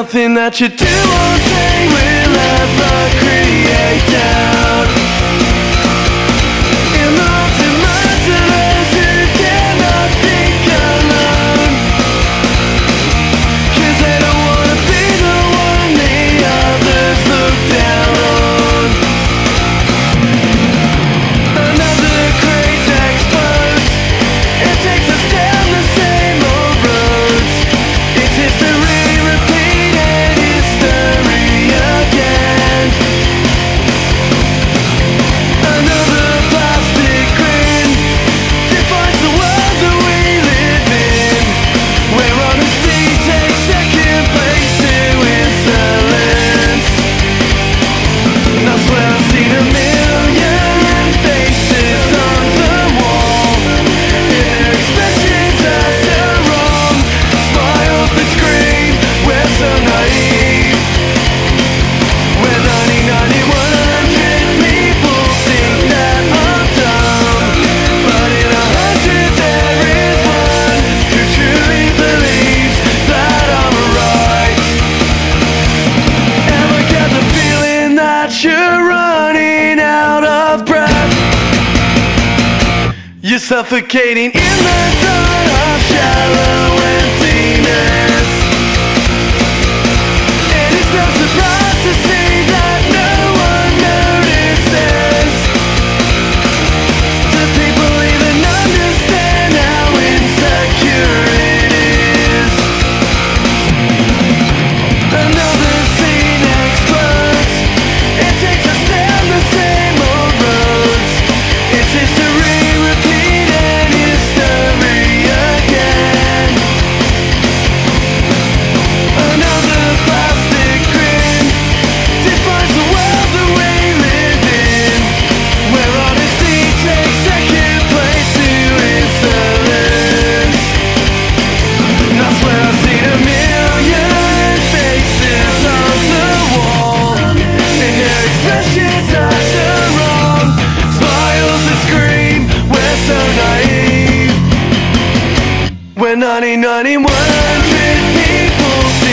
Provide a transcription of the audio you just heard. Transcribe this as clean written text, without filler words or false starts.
nothing that you do or say will ever create doubt. In the hearts and minds of those who dare not think alone, 'cause they don't wanna be the one the others look down on. Another craze explodes. It takes us down the same old roads. It's history repeated, history again. Another plastic grin defines the world that we live in, where honesty takes second place to insolence. And I swear I've seen a million faces on the wall, and their expressions are so wrong. Smiles that scream, we're so naive. When 100 people think that I'm dumb, but in 100 there is one who truly believes that I'm right. Ever get the feeling that you're running out of breath? You're suffocating in the thought of shallow emptiness. And it's no surprise to see that no one notices. Do people even understand how insecure it is? Another scene explodes. It takes us down the same old roads. It's history repeated, history again. Another plastic grin defines the world that we live in, where honesty takes second place to insolence. And I swear I've seen a million faces on the wall, and their expressions are so wrong. Smiles that scream, we're so naive. When 100 people